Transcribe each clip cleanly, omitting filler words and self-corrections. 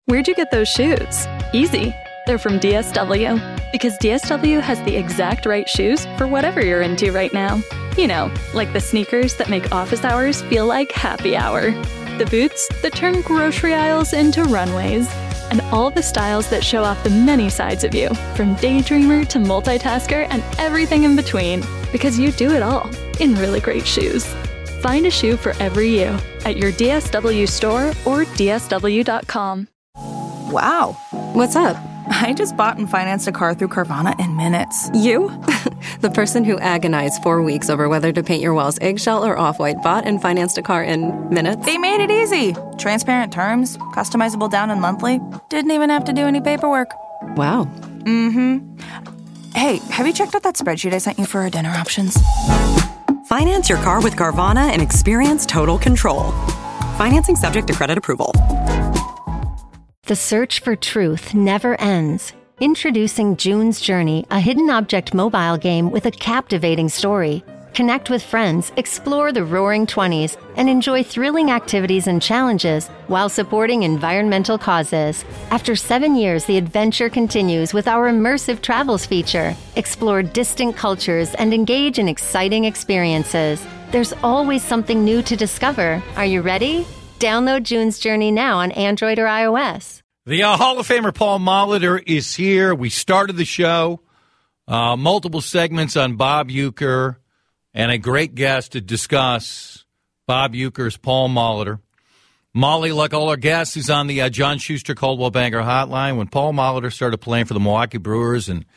Where'd you get those shoes? Easy. They're from DSW. Because DSW has the exact right shoes for whatever you're into right now. You know, like the sneakers that make office hours feel like happy hour. The boots that turn grocery aisles into runways. And all the styles that show off the many sides of you, from daydreamer to multitasker and everything in between. Because you do it all in really great shoes. Find a shoe for every you at your DSW store or DSW.com. Wow. What's up? I just bought and financed a car through Carvana in minutes. You? The person who agonized 4 weeks over whether to paint your walls eggshell or off-white bought and financed a car in minutes? They made it easy. Transparent terms, customizable down and monthly. Didn't even have to do any paperwork. Wow. Mm-hmm. Hey, have you checked out that spreadsheet I sent you for our dinner options? Finance your car with Carvana and experience total control. Financing subject to credit approval. The search for truth never ends. Introducing June's Journey, a hidden object mobile game with a captivating story. Connect with friends, explore the Roaring 20s, and enjoy thrilling activities and challenges while supporting environmental causes. After 7 years, the adventure continues with our immersive travels feature. Explore distant cultures and engage in exciting experiences. There's always something new to discover. Are you ready? Download June's Journey now on Android or iOS. The Hall of Famer Paul Molitor is here. We started the show, multiple segments on Bob Uecker, and a great guest to discuss Bob Uecker's Paul Molitor. Molly, like all our guests, is on the John Schuster Coldwell Banker Hotline. When Paul Molitor started playing for the Milwaukee Brewers in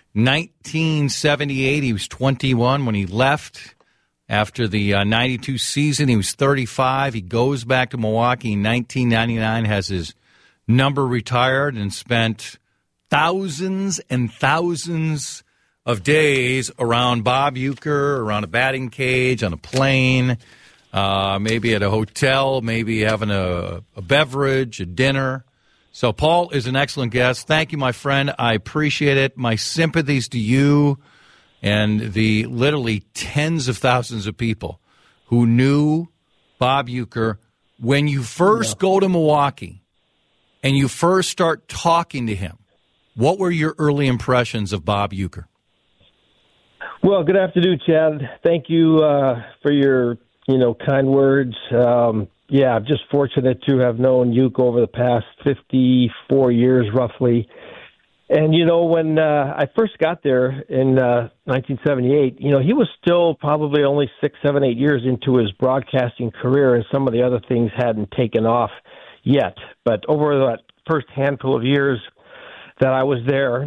1978, he was 21 when he left. After the 92 season, he was 35. He goes back to Milwaukee in 1999, has his number retired, and spent thousands and thousands of days around Bob Uecker, around a batting cage, on a plane, maybe at a hotel, maybe having a beverage, a dinner. So Paul is an excellent guest. Thank you, my friend. I appreciate it. My sympathies to you and the literally tens of thousands of people who knew Bob Uecker. When you first go to Milwaukee and you first start talking to him, what were your early impressions of Bob Uecker? Well, good afternoon, Chad. Thank you for your, kind words. I'm just fortunate to have known Uecker over the past 54 years, roughly. And, when I first got there in 1978, he was still probably only 6, 7, 8 years into his broadcasting career, and some of the other things hadn't taken off yet. But over that first handful of years that I was there,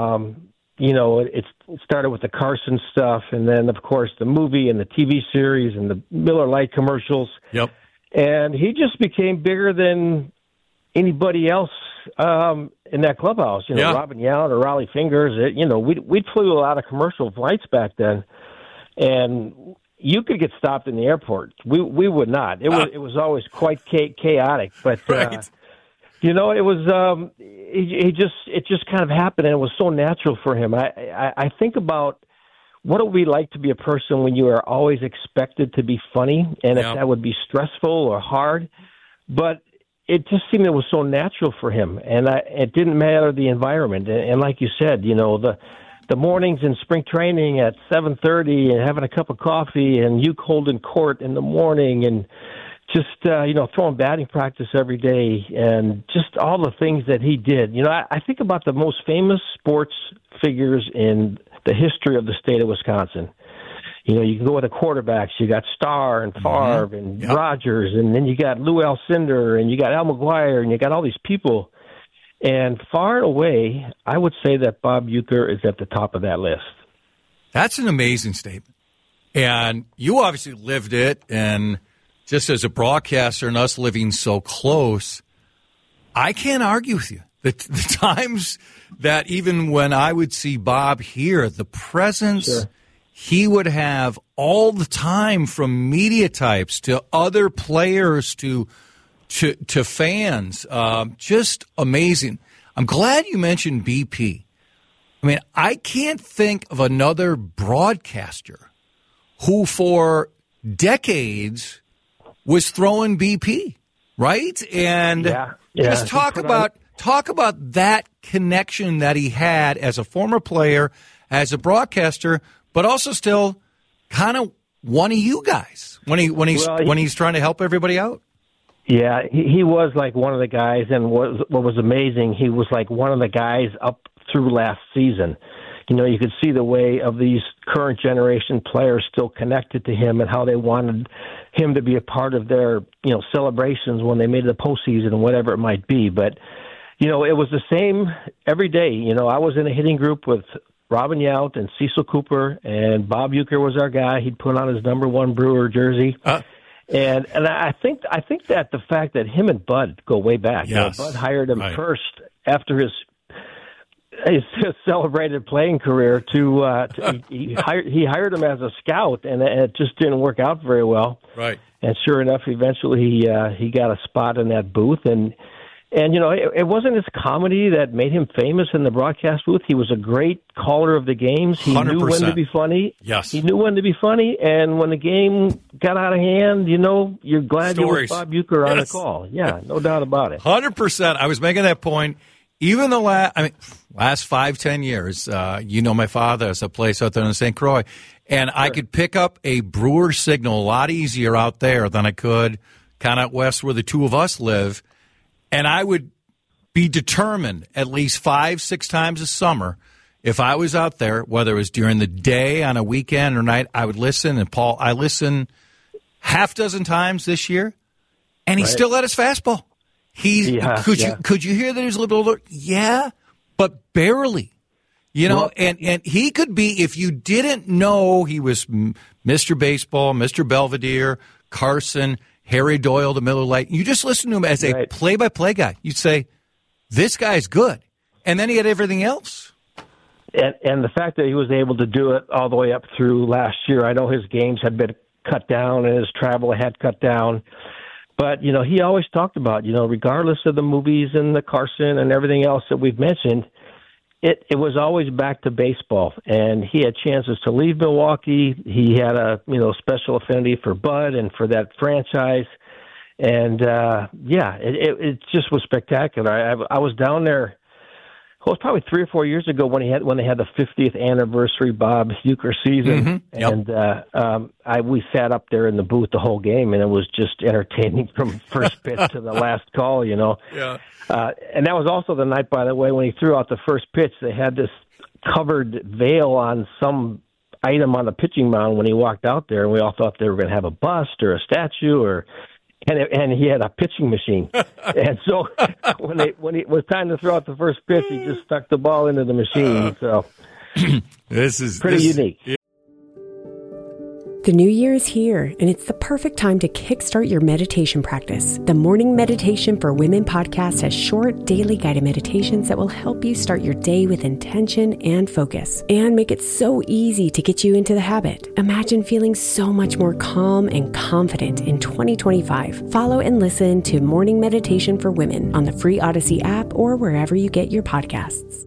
it started with the Carson stuff, and then, of course, the movie and the TV series and the Miller Lite commercials. Yep. And he just became bigger than anybody else in that clubhouse, Robin Yount or Raleigh Fingers. We flew a lot of commercial flights back then, and you could get stopped in the airport. We would not. It was always quite chaotic, but right. it was it just kind of happened, and it was so natural for him. I think about what it would be like to be a person when you are always expected to be funny, and if that would be stressful or hard, but it just seemed it was so natural for him, and it didn't matter the environment. And like you said, the mornings in spring training at 7:30 and having a cup of coffee, and Uecker holding court in the morning, and just throwing batting practice every day, and just all the things that he did. I think about the most famous sports figures in the history of the state of Wisconsin. You can go with the quarterbacks. You got Starr and Favre and Rogers, and then you got Lou Alcindor, and you got Al McGuire, and you got all these people. And far and away, I would say that Bob Uecker is at the top of that list. That's an amazing statement. And you obviously lived it, and just as a broadcaster and us living so close, I can't argue with you. The times that even when I would see Bob here, the presence he would have all the time, from media types to other players to fans, just amazing. I'm glad you mentioned BP. I mean, I can't think of another broadcaster who for decades was throwing BP, right? And Yeah, just talk about that connection that he had as a former player, as a broadcaster, but also still kind of one of you guys when he's trying to help everybody out. Yeah, he was like one of the guys, and what was amazing, he was like one of the guys up through last season. You know, you could see the way of these current generation players still connected to him and how they wanted him to be a part of their, celebrations when they made the postseason and whatever it might be. But, it was the same every day. I was in a hitting group with Robin Yount and Cecil Cooper, and Bob Uecker was our guy. He'd put on his number 1 Brewer jersey. And I think that the fact that him and Bud go way back. Yes. Bud hired him first after his celebrated playing career he hired him as a scout, and it just didn't work out very well. Right. And sure enough, eventually he got a spot in that booth, and it wasn't his comedy that made him famous in the broadcast booth. He was a great caller of the games. He 100%. knew when to be funny. Yes. He knew when to be funny, and when the game got out of hand, you're glad you were Bob Uecker on the call. Yeah, no doubt about it. 100%. I was making that point. Even the last 5-10 years, my father has a place out there in St. Croix, and I could pick up a Brewer signal a lot easier out there than I could kind of out west where the two of us live. And I would be determined at least 5-6 times a summer, if I was out there, whether it was during the day, on a weekend or night, I would listen. And Paul, I listened half dozen times this year, and he still had his fastball. Could you hear that he was a little bit older? Yeah, but barely. And he could be, if you didn't know he was Mr. Baseball, Mr. Belvedere, Carson, Harry Doyle, the Miller Lite, you just listen to him as a play-by-play guy. You'd say, this guy's good. And then he had everything else. And the fact that he was able to do it all the way up through last year, I know his games had been cut down and his travel had cut down. But, he always talked about, regardless of the movies and the Carson and everything else that we've mentioned, it was always back to baseball. And he had chances to leave Milwaukee. He had a, special affinity for Bud and for that franchise. And, it just was spectacular. I was down there. It was probably 3 or 4 years ago when they had the 50th anniversary Bob Uecker season, and we sat up there in the booth the whole game, and it was just entertaining from first pitch to the last call, Yeah. And that was also the night, by the way, when he threw out the first pitch. They had this covered veil on some item on the pitching mound when he walked out there, and we all thought they were going to have a bust or a statue and he had a pitching machine. And so when it was time to throw out the first pitch, he just stuck the ball into the machine. So this is pretty unique. The new year is here, and it's the perfect time to kickstart your meditation practice. The Morning Meditation for Women podcast has short, daily guided meditations that will help you start your day with intention and focus, and make it so easy to get you into the habit. Imagine feeling so much more calm and confident in 2025. Follow and listen to Morning Meditation for Women on the free Odyssey app or wherever you get your podcasts.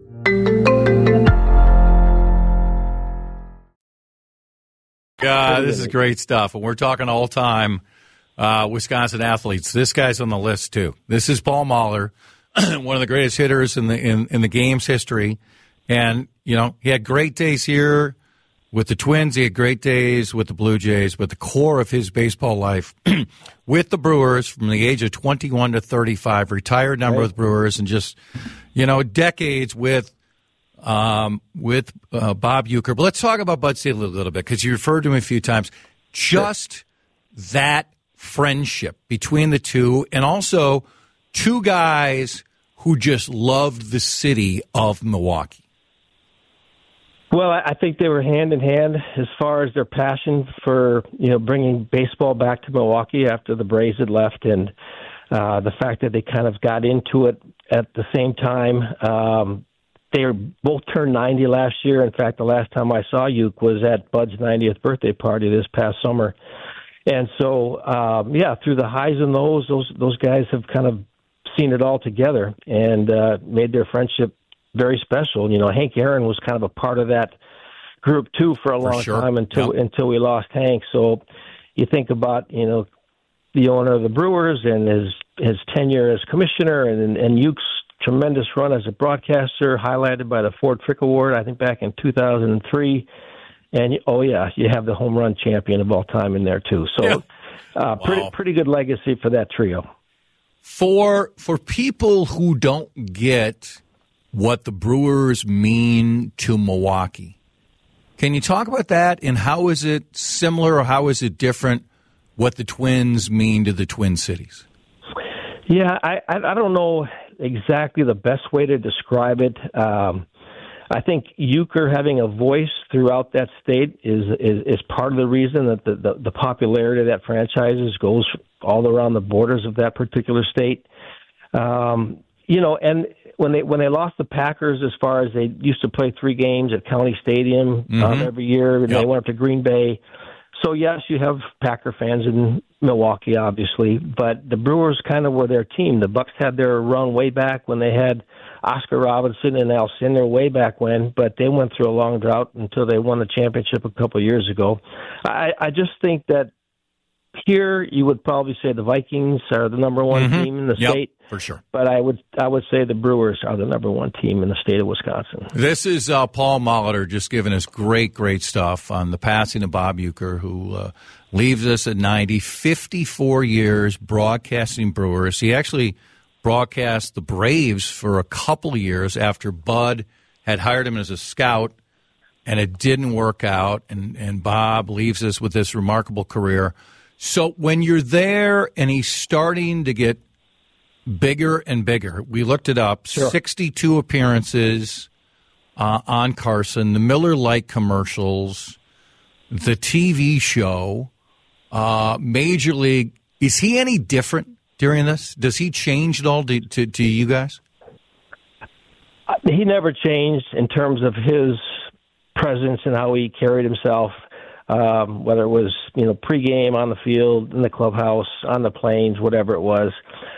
This is great stuff. And we're talking all-time Wisconsin athletes. This guy's on the list, too. This is Paul Mahler, one of the greatest hitters in the game's history. And, he had great days here with the Twins. He had great days with the Blue Jays. But the core of his baseball life with the Brewers from the age of 21 to 35, retired number with Brewers, and just, decades with Bob Uecker. But let's talk about Bud Selig a little bit, because you referred to him a few times. Just that friendship between the two, and also two guys who just loved the city of Milwaukee. Well, I think they were hand in hand as far as their passion for, bringing baseball back to Milwaukee after the Braves had left, and the fact that they kind of got into it at the same time. They were both turned 90 last year. In fact, the last time I saw Ueck was at Bud's 90th birthday party this past summer. And so, through the highs and lows, those guys have kind of seen it all together and made their friendship very special. Hank Aaron was kind of a part of that group, too, for a long time until we lost Hank. So you think about, the owner of the Brewers and his his tenure as commissioner and Uke's tremendous run as a broadcaster, highlighted by the Ford Frick Award, I think back in 2003. And, you have the home run champion of all time in there, too. So pretty good legacy for that trio. For people who don't get what the Brewers mean to Milwaukee, can you talk about that, and how is it similar or how is it different what the Twins mean to the Twin Cities? Yeah, I don't know exactly the best way to describe it. I think Uecker having a voice throughout that state is part of the reason that the popularity of that franchise goes all around the borders of that particular state. And when they lost the Packers, as far as they used to play 3 games at County Stadium every year, and they went up to Green Bay. So, yes, you have Packer fans in Milwaukee, obviously, but the Brewers kind of were their team. The Bucks had their run way back when they had Oscar Robinson and Al Cindler way back when, but they went through a long drought until they won the championship a couple of years ago. I just think that here you would probably say the Vikings are the number one team in the state. For sure. But I would say the Brewers are the number one team in the state of Wisconsin. This is Paul Molitor just giving us great stuff on the passing of Bob Uecker, who leaves us at 90, 54 years broadcasting Brewers. He actually broadcast the Braves for a couple of years after Bud had hired him as a scout, and it didn't work out, and Bob leaves us with this remarkable career. So when you're there and he's starting to get bigger and bigger, we looked it up, 62 appearances on Carson, the Miller Lite commercials, the TV show, Major League. Is he any different during this? Does he change at all to you guys? He never changed in terms of his presence and how he carried himself, whether it was pregame, on the field, in the clubhouse, on the planes, whatever it was.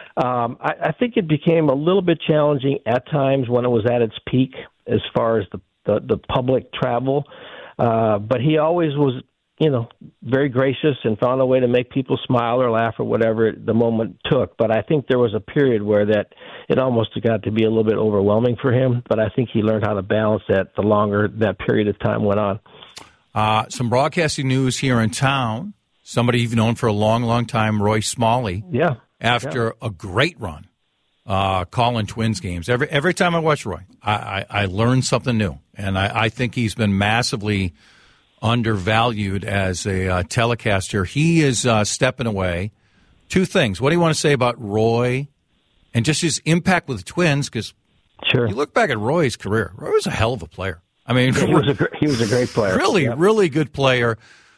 I think it became a little bit challenging at times when it was at its peak as far as the public travel. But he always was, very gracious and found a way to make people smile or laugh or whatever the moment took. But I think there was a period where that it almost got to be a little bit overwhelming for him. But I think he learned how to balance that the longer that period of time went on. Some broadcasting news here in town. Somebody you've known for a long time, Roy Smalley. Yeah. After a great run calling Twins games. Every time I watch Roy, I learn something new. And I think he's been massively undervalued as a telecaster. He is stepping away. 2 things. What do you want to say about Roy and just his impact with the Twins? Because you look back at Roy's career, Roy was a hell of a player. I mean, he was a great player. Really good player.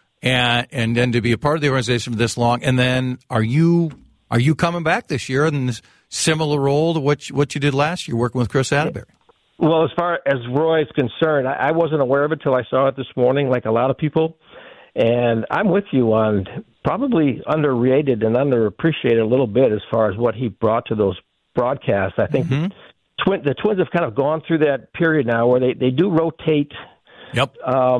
And then to be a part of the organization for this long. And then are you coming back this year in this similar role to what you did last year, working with Chris Atterbury? Well, as far as Roy is concerned, I wasn't aware of it till I saw it this morning, like a lot of people. And I'm with you on probably underrated and underappreciated a little bit as far as what he brought to those broadcasts. I think the Twins have kind of gone through that period now where they do rotate. Yep.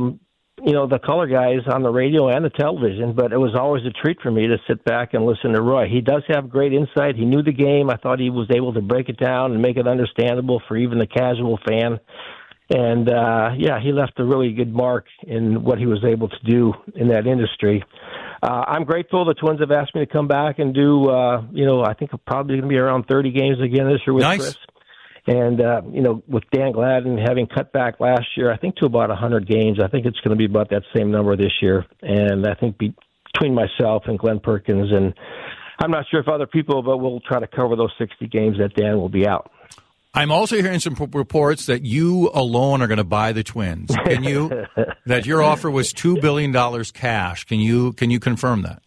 The color guys on the radio and the television, but it was always a treat for me to sit back and listen to Roy. He does have great insight. He knew the game. I thought he was able to break it down and make it understandable for even the casual fan. And, he left a really good mark in what he was able to do in that industry. I'm grateful the Twins have asked me to come back and do, I think I'm probably going to be around 30 games again this year with Chris. And, with Dan Gladden having cut back last year, I think to about 100 games, I think it's going to be about that same number this year. And I think between myself and Glenn Perkins, and I'm not sure if other people, but we'll try to cover those 60 games that Dan will be out. I'm also hearing some reports that you alone are going to buy the Twins. Can you? That your offer was $2 billion cash. Can you confirm that?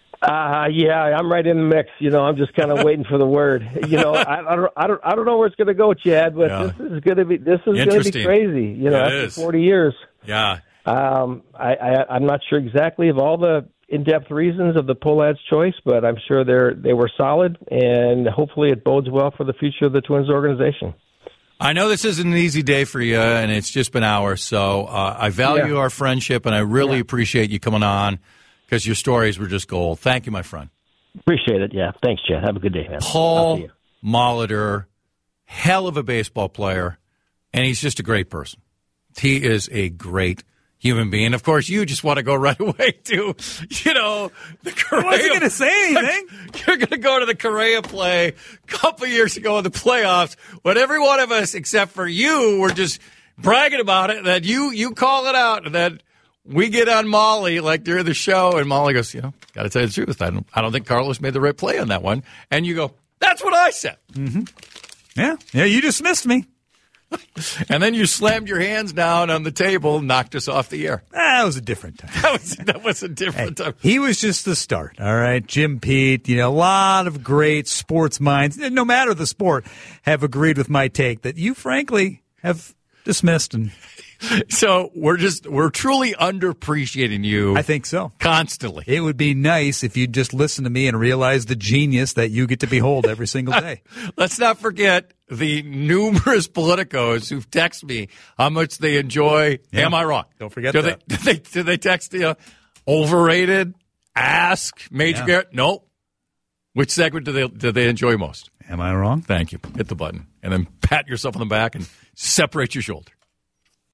I'm right in the mix. I'm just kind of waiting for the word. I don't know where it's going to go, Chad, but this is going to be crazy. After 40 years. Yeah. I'm not sure exactly of all the in-depth reasons of the Pohlads' choice, but I'm sure they were solid, and hopefully it bodes well for the future of the Twins organization. I know this isn't an easy day for you, and it's just been hours, so I value our friendship, and I really appreciate you coming on because your stories were just gold. Thank you, my friend. Appreciate it. Yeah. Thanks, Chad. Have a good day, man. Paul Molitor, hell of a baseball player, and he's just a great person. He is a great human being. Of course, you just want to go right away to, the Correa. I wasn't going to say anything. You're going to go to the Correa play a couple years ago in the playoffs when every one of us, except for you, were just bragging about it, that you call it out, and that we get on Molly like during the show, and Molly goes, got to tell you the truth. I don't think Carlos made the right play on that one. And you go, that's what I said. Mm-hmm. Yeah, you dismissed me. And then you slammed your hands down on the table and knocked us off the air. That was a different time. That was a different time. He was just the start, all right? Jim Pete, a lot of great sports minds, no matter the sport, have agreed with my take that you, frankly, have dismissed. And so we're truly underappreciating you. I think so. Constantly. It would be nice if you'd just listen to me and realize the genius that you get to behold every single day. Let's not forget the numerous politicos who've texted me how much they enjoy. Yeah. Am I wrong? Don't forget that. Do they text you? Overrated? Ask? Major Garrett? Nope. Which segment do they enjoy most? Am I wrong? Thank you. Hit the button. And then pat yourself on the back and separate your shoulder.